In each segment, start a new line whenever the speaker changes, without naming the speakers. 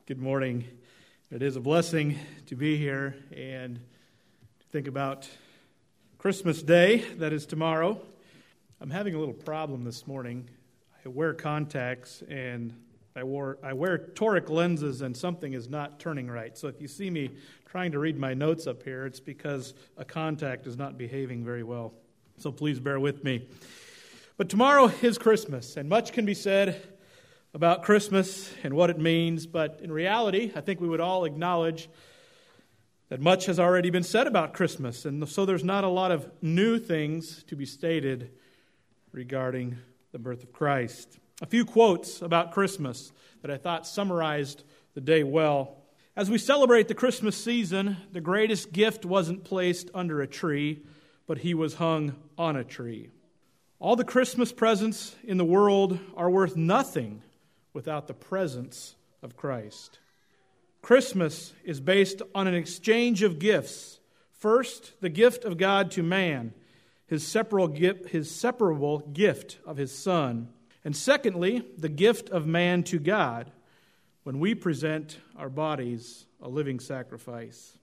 Good morning. It is a blessing to be here and to think about Christmas Day, that is tomorrow. I'm having a little problem this morning. I wear contacts and I wear toric lenses and something is not turning right. So if you see me trying to read my notes up here, it's because a contact is not behaving very well. So please bear with me. But tomorrow is Christmas, and much can be said about Christmas and what it means, but in reality, I think we would all acknowledge that much has already been said about Christmas, and so there's not a lot of new things to be stated regarding the birth of Christ. A few quotes about Christmas that I thought summarized the day well. As we celebrate the Christmas season, the greatest gift wasn't placed under a tree, but he was hung on a tree. All the Christmas presents in the world are worth nothing without the presence of Christ. Christmas is based on an exchange of gifts. First, the gift of God to man, his separable gift of his Son. And secondly, the gift of man to God when we present our bodies a living sacrifice.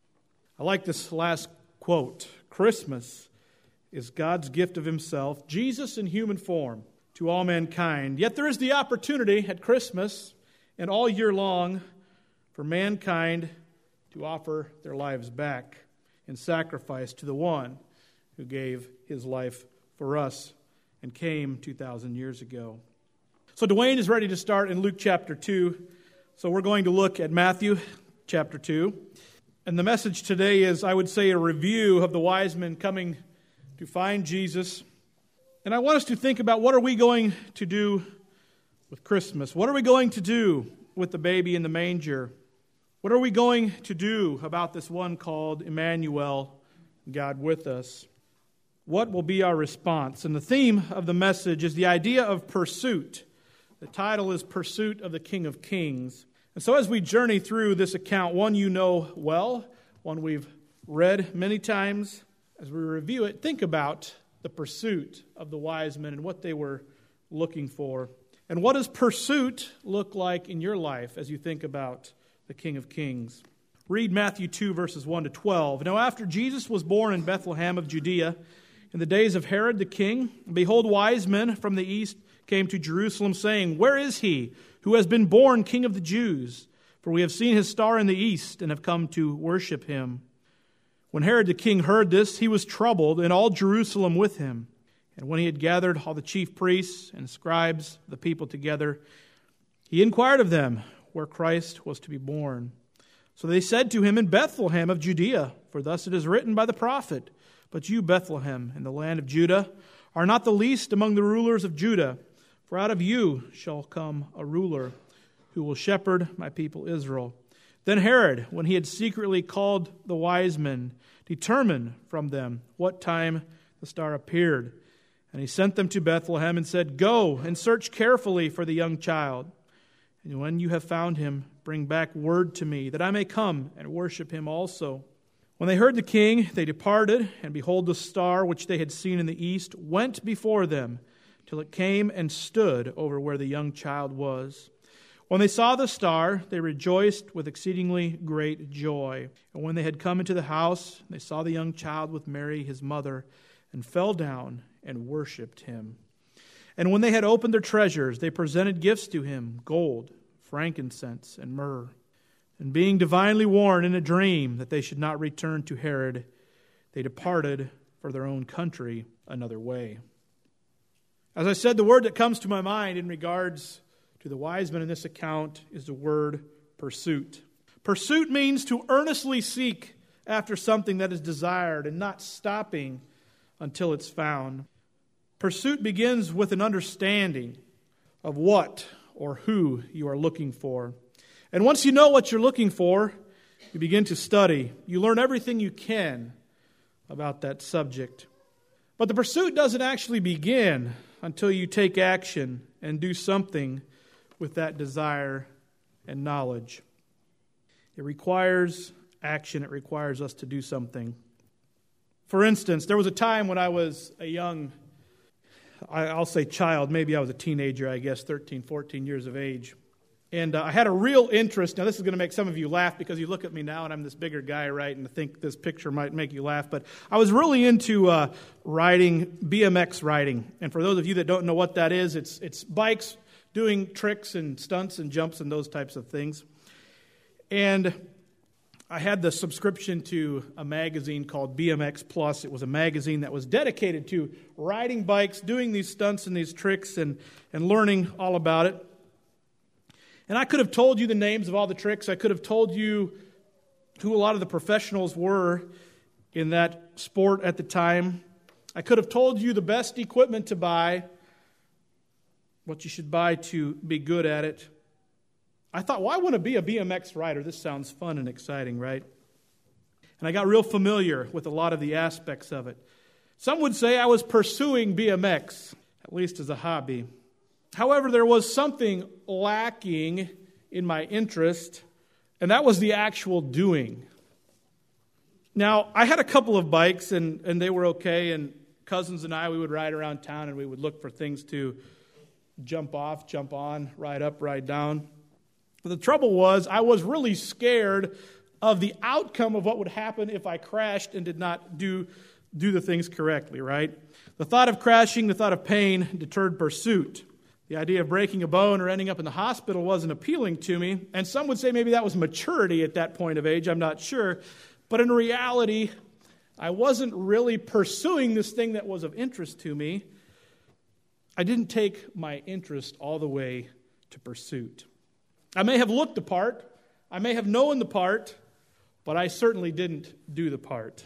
I like this last quote. Christmas is God's gift of himself, Jesus in human form, to all mankind. Yet there is the opportunity at Christmas and all year long for mankind to offer their lives back in sacrifice to the one who gave his life for us and came 2,000 years ago. So Dwayne is ready to start in Luke chapter 2. So we're going to look at Matthew chapter 2. And the message today is, I would say, a review of the wise men coming to find Jesus. And I want us to think about, what are we going to do with Christmas? What are we going to do with the baby in the manger? What are we going to do about this one called Emmanuel, God with us? What will be our response? And the theme of the message is the idea of pursuit. The title is Pursuit of the King of Kings. And so as we journey through this account, one you know well, one we've read many times, as we review it, think about the pursuit of the wise men and what they were looking for. And what does pursuit look like in your life as you think about the King of Kings? Read Matthew 2, verses 1 to 12. Now after Jesus was born in Bethlehem of Judea, in the days of Herod the king, behold, wise men from the east came to Jerusalem, saying, Where is he who has been born King of the Jews? For we have seen his star in the east and have come to worship him. When Herod the king heard this, he was troubled, and all Jerusalem with him. And when he had gathered all the chief priests and scribes, the people together, he inquired of them where Christ was to be born. So they said to him, In Bethlehem of Judea, for thus it is written by the prophet, But you, Bethlehem, in the land of Judah, are not the least among the rulers of Judah, for out of you shall come a ruler who will shepherd my people Israel. Then Herod, when he had secretly called the wise men, determined from them what time the star appeared. And he sent them to Bethlehem and said, Go and search carefully for the young child. And when you have found him, bring back word to me, that I may come and worship him also. When they heard the king, they departed, and behold, the star which they had seen in the east went before them, till it came and stood over where the young child was. When they saw the star, they rejoiced with exceedingly great joy. And when they had come into the house, they saw the young child with Mary his mother, and fell down and worshipped him. And when they had opened their treasures, they presented gifts to him, gold, frankincense, and myrrh. And being divinely warned in a dream that they should not return to Herod, they departed for their own country another way. As I said, the word that comes to my mind in regards to the wise men in this account is the word pursuit. Pursuit means to earnestly seek after something that is desired and not stopping until it's found. Pursuit begins with an understanding of what or who you are looking for. And once you know what you're looking for, you begin to study. You learn everything you can about that subject. But the pursuit doesn't actually begin until you take action and do something with that desire and knowledge. It requires action. It requires us to do something. For instance, there was a time when I was a young, I'll say child, maybe I was a teenager, 13, 14 years of age. And I had a real interest. Now, this is going to make some of you laugh because you look at me now and I'm this bigger guy, right? And I think this picture might make you laugh. But I was really into riding, BMX riding. And for those of you that don't know what that is, it's bikes doing tricks and stunts and jumps and those types of things. And I had the subscription to a magazine called BMX Plus. It was a magazine that was dedicated to riding bikes, doing these stunts and these tricks and learning all about it. And I could have told you the names of all the tricks. I could have told you who a lot of the professionals were in that sport at the time. I could have told you the best equipment to buy, what you should buy to be good at it. I thought, well, I want to be a BMX rider. This sounds fun and exciting, right? And I got real familiar with a lot of the aspects of it. Some would say I was pursuing BMX, at least as a hobby. However, there was something lacking in my interest, and that was the actual doing. Now, I had a couple of bikes, and they were okay, and cousins and I, we would ride around town, and we would look for things to jump off, jump on, ride up, ride down. But the trouble was, I was really scared of the outcome of what would happen if I crashed and did not do the things correctly, right? The thought of crashing, the thought of pain deterred pursuit. The idea of breaking a bone or ending up in the hospital wasn't appealing to me. And some would say maybe that was maturity at that point of age. I'm not sure. But in reality, I wasn't really pursuing this thing that was of interest to me. I didn't take my interest all the way to pursuit. I may have looked the part. I may have known the part. But I certainly didn't do the part.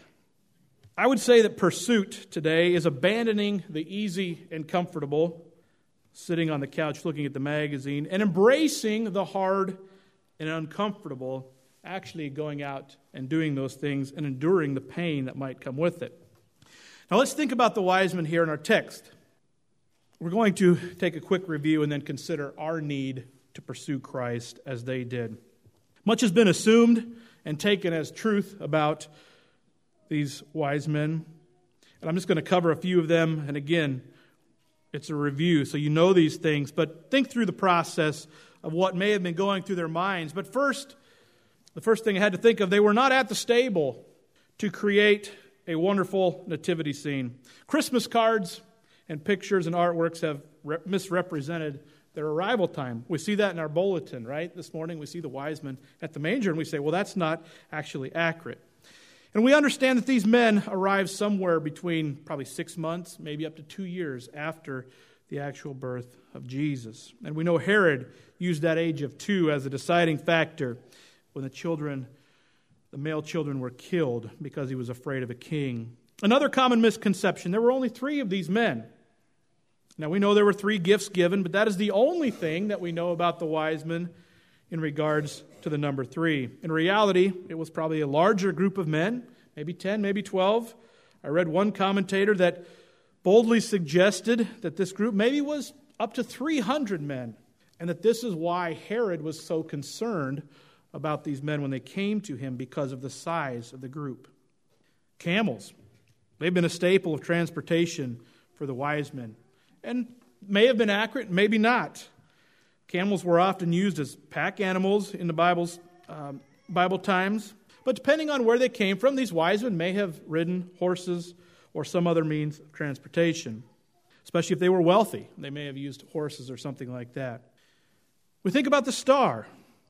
I would say that pursuit today is abandoning the easy and comfortable, sitting on the couch looking at the magazine, and embracing the hard and uncomfortable, actually going out and doing those things and enduring the pain that might come with it. Now let's think about the wise men here in our text. We're going to take a quick review and then consider our need to pursue Christ as they did. Much has been assumed and taken as truth about these wise men. And I'm just going to cover a few of them. And again, it's a review, so you know these things, but think through the process of what may have been going through their minds. But first, the first thing I had to think of, they were not at the stable to create a wonderful nativity scene. Christmas cards and pictures and artworks have misrepresented their arrival time. We see that in our bulletin, right? This morning we see the wise men at the manger, and we say, well, that's not actually accurate. And we understand that these men arrived somewhere between probably 6 months, maybe up to 2 years after the actual birth of Jesus. And we know Herod used that age of 2 as a deciding factor when the male children were killed because he was afraid of a king. Another common misconception, there were only 3 of these men. Now we know there were 3 gifts given, but that is the only thing that we know about the wise men in regards to the number 3. In reality, it was probably a larger group of men, maybe 10, maybe 12. I read one commentator that boldly suggested that this group maybe was up to 300 men, and that this is why Herod was so concerned about these men when they came to him, because of the size of the group. Camels. They've been a staple of transportation for the wise men, and may have been accurate, maybe not. Camels were often used as pack animals in the Bible times. But depending on where they came from, these wise men may have ridden horses or some other means of transportation. Especially if they were wealthy. They may have used horses or something like that. We think about the star.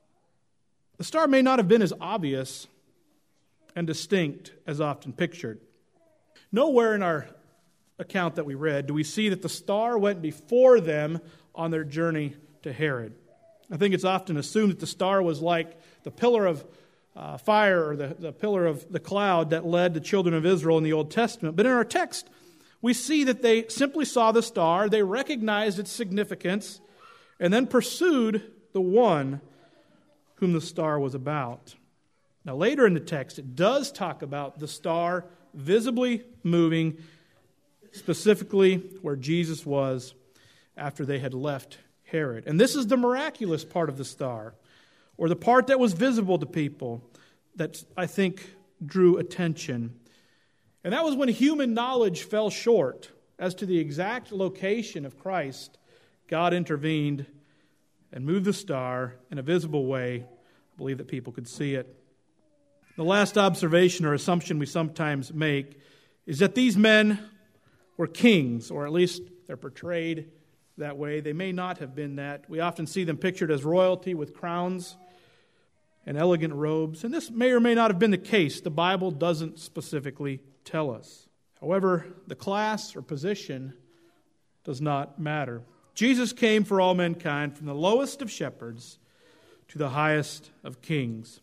The star may not have been as obvious and distinct as often pictured. Nowhere in our account that we read do we see that the star went before them on their journey to Herod. I think it's often assumed that the star was like the pillar of fire or the pillar of the cloud that led the children of Israel in the Old Testament. But in our text, we see that they simply saw the star, they recognized its significance, and then pursued the one whom the star was about. Now later in the text, it does talk about the star visibly moving, specifically where Jesus was after they had left Herod. And this is the miraculous part of the star, or the part that was visible to people that I think drew attention. And that was when human knowledge fell short as to the exact location of Christ. God intervened and moved the star in a visible way. I believe that people could see it. The last observation or assumption we sometimes make is that these men were kings, or at least they're portrayed that way. They may not have been that. We often see them pictured as royalty with crowns and elegant robes, and this may or may not have been the case. The Bible doesn't specifically tell us. However, the class or position does not matter. Jesus came for all mankind, from the lowest of shepherds to the highest of kings.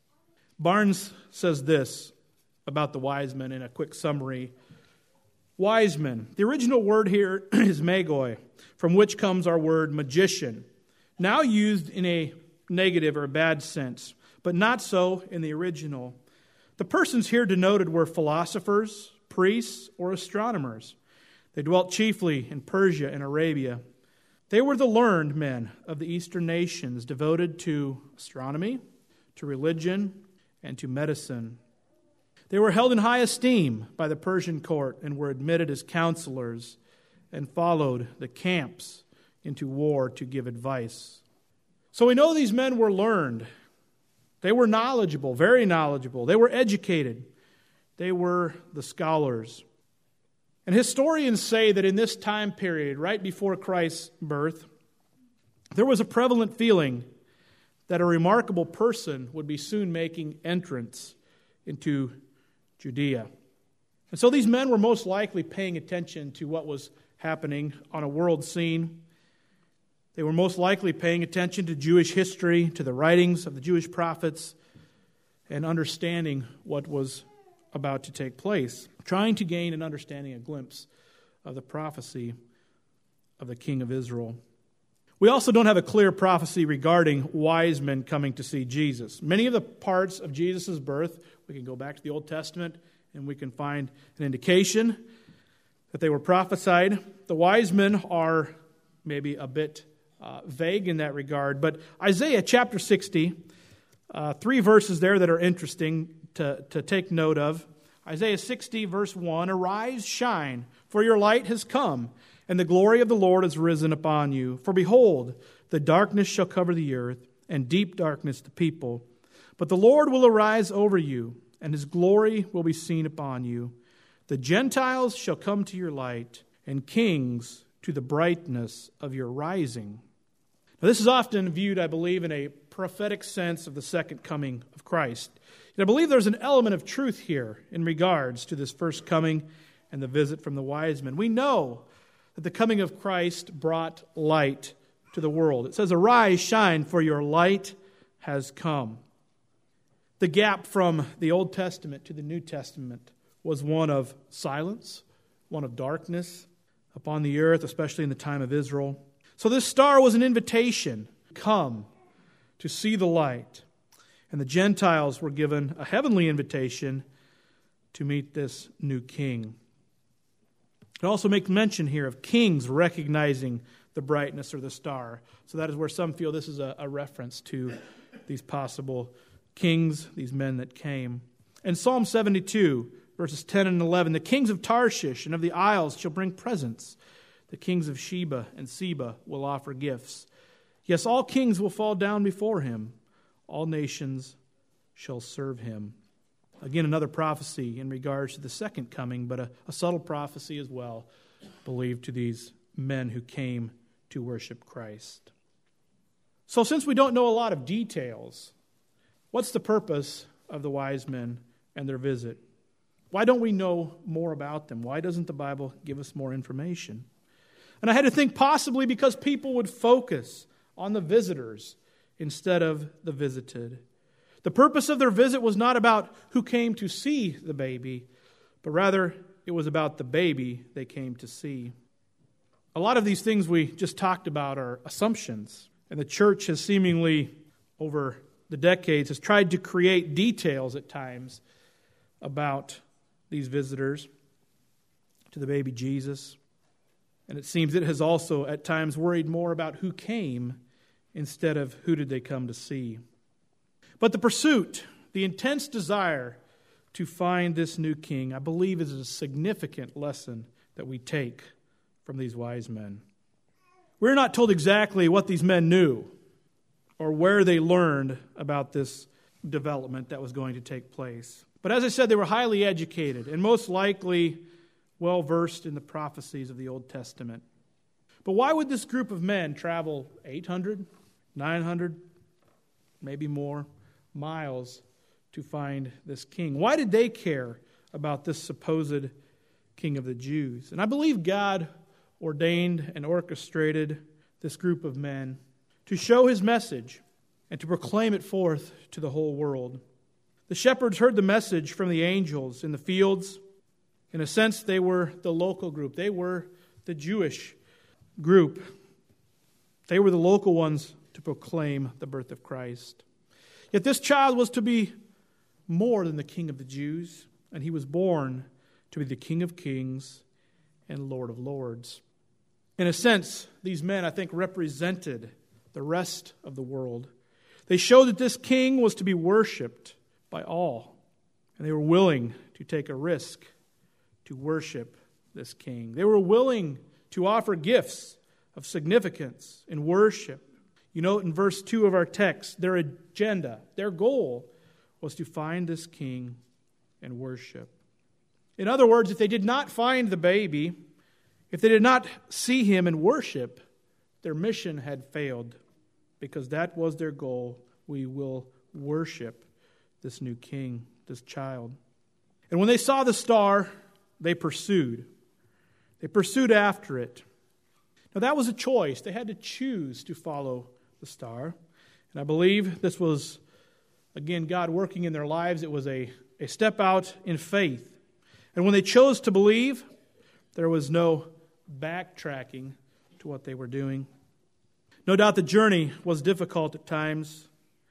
Barnes says this about the wise men in a quick summary. Wise men. The original word here is magoi, from which comes our word magician, now used in a negative or a bad sense, but not so in the original. The persons here denoted were philosophers, priests, or astronomers. They dwelt chiefly in Persia and Arabia. They were the learned men of the eastern nations, devoted to astronomy, to religion, and to medicine. They were held in high esteem by the Persian court and were admitted as counselors and followed the camps into war to give advice. So we know these men were learned. They were knowledgeable, very knowledgeable. They were educated. They were the scholars. And historians say that in this time period, right before Christ's birth, there was a prevalent feeling that a remarkable person would be soon making entrance into Judea. And so these men were most likely paying attention to what was happening on a world scene. They were most likely paying attention to Jewish history, to the writings of the Jewish prophets, and understanding what was about to take place, trying to gain an understanding, a glimpse of the prophecy of the King of Israel. We also don't have a clear prophecy regarding wise men coming to see Jesus. Many of the parts of Jesus' birth, we can go back to the Old Testament and we can find an indication that they were prophesied. The wise men are maybe a bit vague in that regard, but Isaiah chapter 60, 3 verses there that are interesting to take note of. Isaiah 60 verse 1, "Arise, shine, for your light has come, and the glory of the Lord is risen upon you. For behold, the darkness shall cover the earth, and deep darkness the people. But the Lord will arise over you, and his glory will be seen upon you. The Gentiles shall come to your light, and kings to the brightness of your rising." Now, this is often viewed, I believe, in a prophetic sense of the second coming of Christ. And I believe there's an element of truth here in regards to this first coming and the visit from the wise men. We know that the coming of Christ brought light to the world. It says, "Arise, shine, for your light has come." The gap from the Old Testament to the New Testament was one of silence, one of darkness upon the earth, especially in the time of Israel. So this star was an invitation, come to see the light. And the Gentiles were given a heavenly invitation to meet this new king. It also makes mention here of kings recognizing the brightness or the star. So that is where some feel this is a reference to these possible kings, these men that came. In Psalm 72, verses 10 and 11, "The kings of Tarshish and of the isles shall bring presents. The kings of Sheba and Seba will offer gifts. Yes, all kings will fall down before him. All nations shall serve him." Again, another prophecy in regards to the second coming, but a subtle prophecy as well, believed to these men who came to worship Christ. So since we don't know a lot of details, what's the purpose of the wise men and their visit? Why don't we know more about them? Why doesn't the Bible give us more information? And I had to think possibly because people would focus on the visitors instead of the visited. The purpose of their visit was not about who came to see the baby, but rather it was about the baby they came to see. A lot of these things we just talked about are assumptions, and the church has seemingly, over the decades, has tried to create details at times about these visitors to the baby Jesus. And it seems it has also at times worried more about who came instead of who did they come to see. But the pursuit, the intense desire to find this new king, I believe is a significant lesson that we take from these wise men. We're not told exactly what these men knew or where they learned about this development that was going to take place. But as I said, they were highly educated and most likely well-versed in the prophecies of the Old Testament. But why would this group of men travel 800, 900, maybe more miles to find this king? Why did they care about this supposed king of the Jews? And I believe God ordained and orchestrated this group of men to show his message and to proclaim it forth to the whole world. The shepherds heard the message from the angels in the fields. In a sense, they were the local group. They were the Jewish group. They were the local ones to proclaim the birth of Christ. Yet this child was to be more than the King of the Jews, and he was born to be the King of Kings and Lord of Lords. In a sense, these men, I think, represented the rest of the world. They showed that this king was to be worshipped by all, and they were willing to take a risk to worship this king. They were willing to offer gifts of significance in worship. You note in verse 2 of our text, their agenda, their goal was to find this king and worship. In other words, if they did not find the baby, if they did not see him and worship, their mission had failed, because that was their goal. We will worship this new king, this child. And when they saw the star, they pursued. They pursued after it. Now that was a choice. They had to choose to follow the star. And I believe this was, again, God working in their lives. It was a step out in faith. And when they chose to believe, there was no backtracking to what they were doing. No doubt the journey was difficult at times.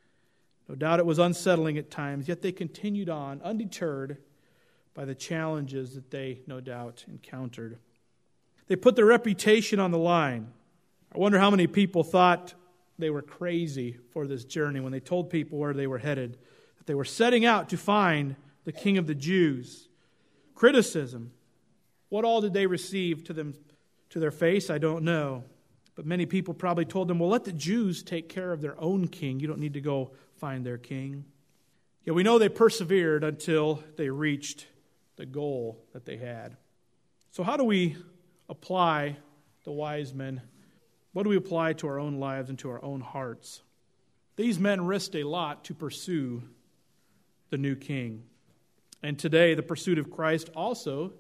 No doubt it was unsettling at times, yet they continued on, undeterred by the challenges that they, no doubt, encountered. They put their reputation on the line. I wonder how many people thought they were crazy for this journey when they told people where they were headed, that they were setting out to find the King of the Jews. Criticism. What all did they receive to their face? I don't know. But many people probably told them, well, let the Jews take care of their own king. You don't need to go find their king. Yet we know they persevered until they reached the goal that they had. So how do we apply the wise men? What do we apply to our own lives and to our own hearts? These men risked a lot to pursue the new king. And today, the pursuit of Christ also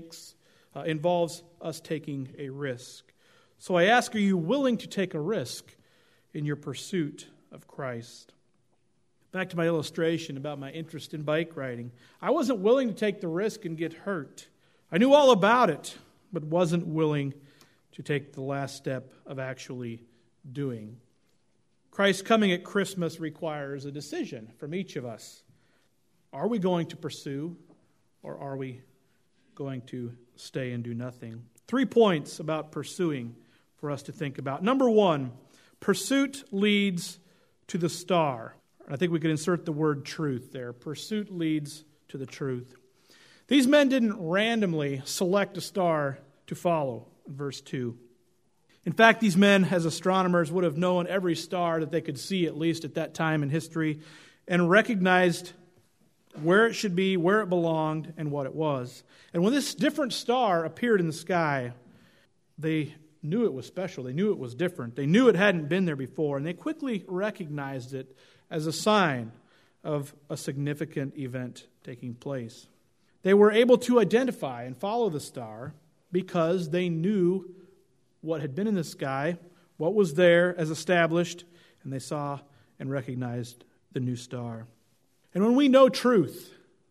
involves us taking a risk. So I ask, are you willing to take a risk in your pursuit of Christ? Back to my illustration about my interest in bike riding. I wasn't willing to take the risk and get hurt. I knew all about it, but wasn't willing to take the last step of actually doing. Christ's coming at Christmas requires a decision from each of us. Are we going to pursue, or are we going to stay and do nothing? 3 points about pursuing for us to think about. Number 1, pursuit leads to the star. I think we could insert the word truth there. Pursuit leads to the truth. These men didn't randomly select a star to follow, in verse 2. In fact, these men, as astronomers, would have known every star that they could see, at least at that time in history, and recognized where it should be, where it belonged, and what it was. And when this different star appeared in the sky, they knew it was special. They knew it was different. They knew it hadn't been there before, and they quickly recognized it as a sign of a significant event taking place. They were able to identify and follow the star because they knew what had been in the sky, what was there as established, and they saw and recognized the new star. And when we know truth,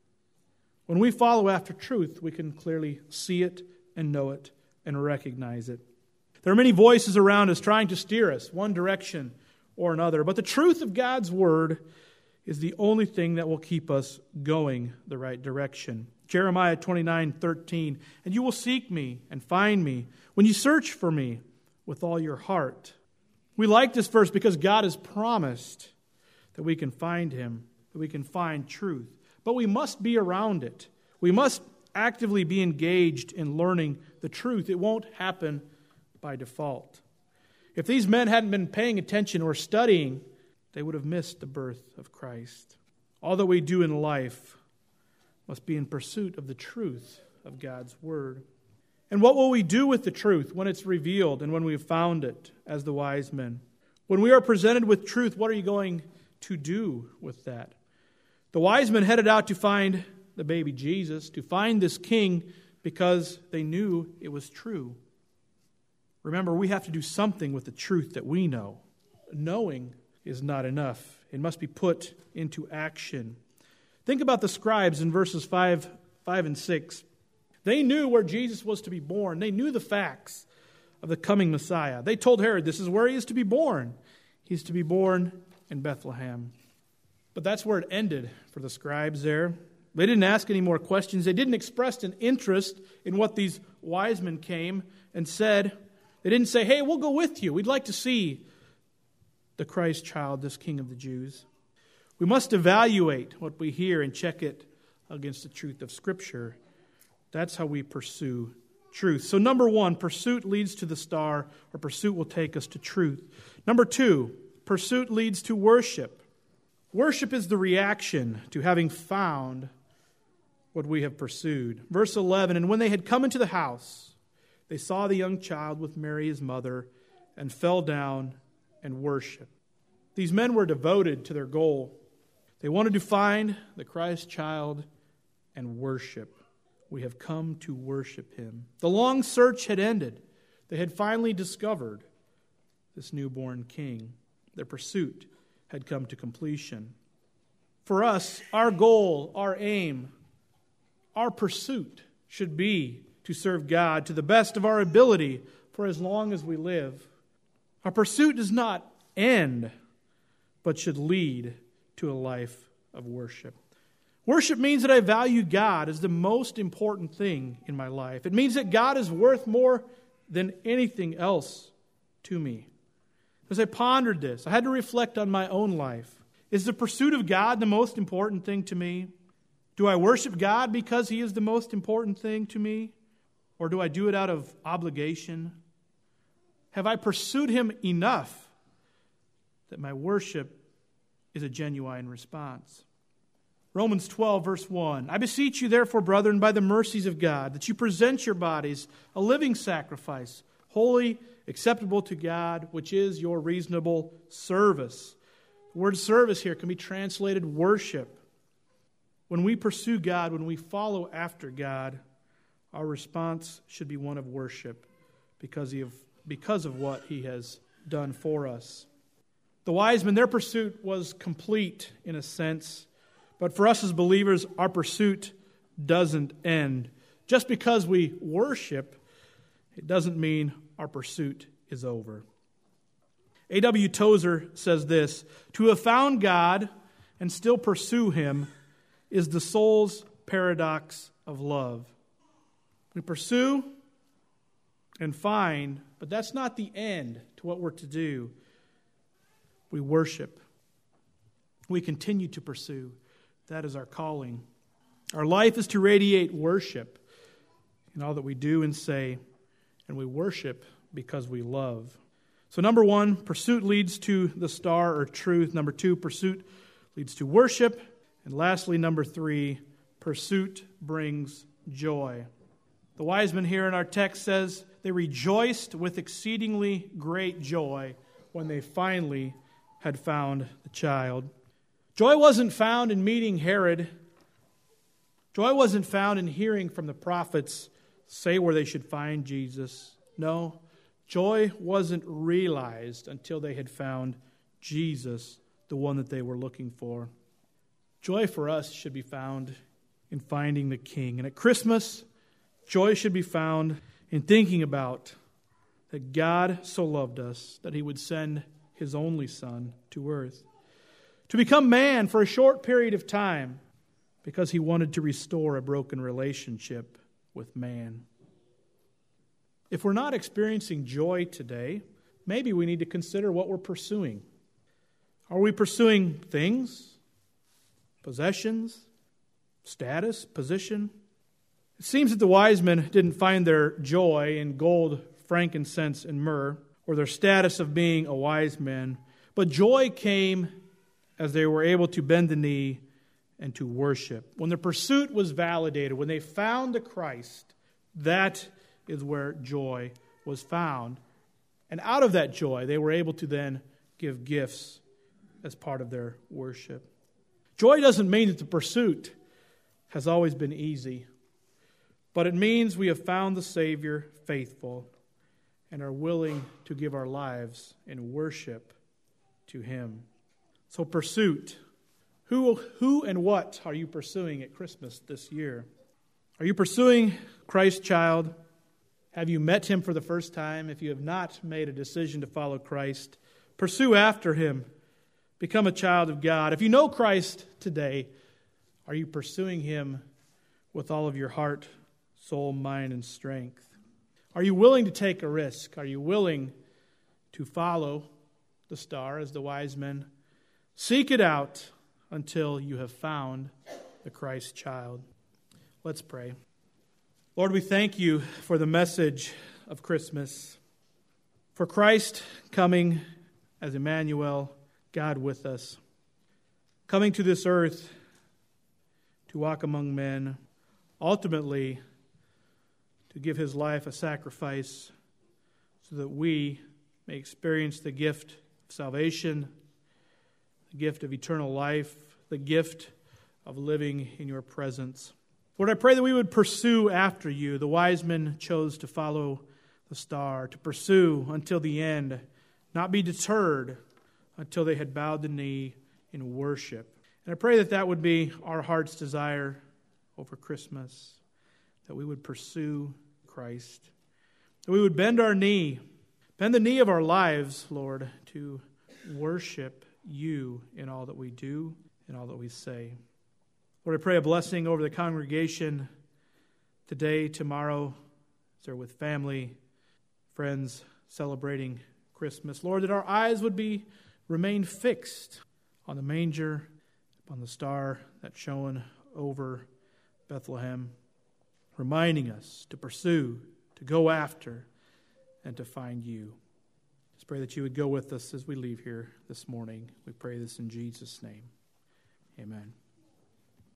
when we follow after truth, we can clearly see it and know it and recognize it. There are many voices around us trying to steer us one direction or another, but the truth of God's Word is the only thing that will keep us going the right direction. Jeremiah 29:13, and you will seek me and find me when you search for me with all your heart. We like this verse because God has promised that we can find Him, that we can find truth. But we must be around it. We must actively be engaged in learning the truth. It won't happen by default. If these men hadn't been paying attention or studying they would have missed the birth of Christ. All that we do in life must be in pursuit of the truth of God's Word. And what will we do with the truth when it's revealed and when we have found it as the wise men? When we are presented with truth, what are you going to do with that? The wise men headed out to find the baby Jesus, to find this king, because they knew it was true. Remember, we have to do something with the truth that we know. Knowing is not enough. It must be put into action. Think about the scribes in verses 5 and 6. They knew where Jesus was to be born. They knew the facts of the coming Messiah. They told Herod, this is where he is to be born. He is to be born in Bethlehem. But that's where it ended for the scribes there. They didn't ask any more questions. They didn't express an interest in what these wise men came and said. They didn't say, hey, we'll go with you. We'd like to see the Christ child, this King of the Jews. We must evaluate what we hear and check it against the truth of Scripture. That's how we pursue truth. So number one, pursuit leads to the star, or pursuit will take us to truth. Number two, pursuit leads to worship. Worship is the reaction to having found what we have pursued. Verse 11, and when they had come into the house, they saw the young child with Mary his mother, and fell down and worshiped. These men were devoted to their goal. They wanted to find the Christ child and worship. We have come to worship him. The long search had ended. They had finally discovered this newborn king. Their pursuit had come to completion. For us, our goal, our aim, our pursuit should be to serve God to the best of our ability for as long as we live. Our pursuit does not end, but should lead to a life of worship. Worship means that I value God as the most important thing in my life. It means that God is worth more than anything else to me. As I pondered this, I had to reflect on my own life. Is the pursuit of God the most important thing to me? Do I worship God because He is the most important thing to me? Or do I do it out of obligation? Have I pursued Him enough that my worship is a genuine response? Romans 12, verse 1. I beseech you, therefore, brethren, by the mercies of God, that you present your bodies a living sacrifice, holy, acceptable to God, which is your reasonable service. The word service here can be translated worship. When we pursue God, when we follow after God, our response should be one of worship because of what He has done for us. The wise men, their pursuit was complete in a sense. But for us as believers, our pursuit doesn't end. Just because we worship, it doesn't mean our pursuit is over. A.W. Tozer says this, to have found God and still pursue Him is the soul's paradox of love. We pursue and find, but that's not the end to what we're to do. We worship. We continue to pursue. That is our calling. Our life is to radiate worship in all that we do and say, and we worship because we love. So number one, pursuit leads to the star or truth. Number two, pursuit leads to worship. And lastly, number three, pursuit brings joy. The wise men here in our text says they rejoiced with exceedingly great joy when they finally had found the child. Joy wasn't found in meeting Herod. Joy wasn't found in hearing from the prophets say where they should find Jesus. No, joy wasn't realized until they had found Jesus, the one that they were looking for. Joy for us should be found in finding the King. And at Christmas, joy should be found in thinking about that God so loved us that He would send His only Son to earth to become man for a short period of time because He wanted to restore a broken relationship with man. If we're not experiencing joy today, maybe we need to consider what we're pursuing. Are we pursuing things, possessions, status, position? It seems that the wise men didn't find their joy in gold, frankincense, and myrrh, or their status of being a wise man, but joy came as they were able to bend the knee and to worship. When the pursuit was validated, when they found the Christ, that is where joy was found. And out of that joy, they were able to then give gifts as part of their worship. Joy doesn't mean that the pursuit has always been easy, but it means we have found the Savior faithful and are willing to give our lives in worship to Him. So pursuit. Who and what are you pursuing at Christmas this year? Are you pursuing Christ's child? Have you met Him for the first time? If you have not made a decision to follow Christ, pursue after Him. Become a child of God. If you know Christ today, are you pursuing Him with all of your heart, soul, mind, and strength? Are you willing to take a risk? Are you willing to follow the star as the wise men? Seek it out until you have found the Christ child. Let's pray. Lord, we thank You for the message of Christmas, for Christ coming as Emmanuel, God with us, coming to this earth to walk among men, ultimately to give His life a sacrifice so that we may experience the gift of salvation, the gift of eternal life, the gift of living in Your presence. Lord, I pray that we would pursue after You. The wise men chose to follow the star, to pursue until the end, not be deterred until they had bowed the knee in worship. And I pray that that would be our heart's desire over Christmas, that we would pursue Christ, that we would bend the knee of our lives, Lord, to worship You in all that we do and all that we say. Lord, I pray a blessing over the congregation today, tomorrow, as they're with family, friends, celebrating Christmas. Lord, that our eyes would remain fixed on the manger, on the star that shone over Bethlehem, reminding us to pursue, to go after, and to find You. Just pray that You would go with us as we leave here this morning. We pray this in Jesus' name. Amen.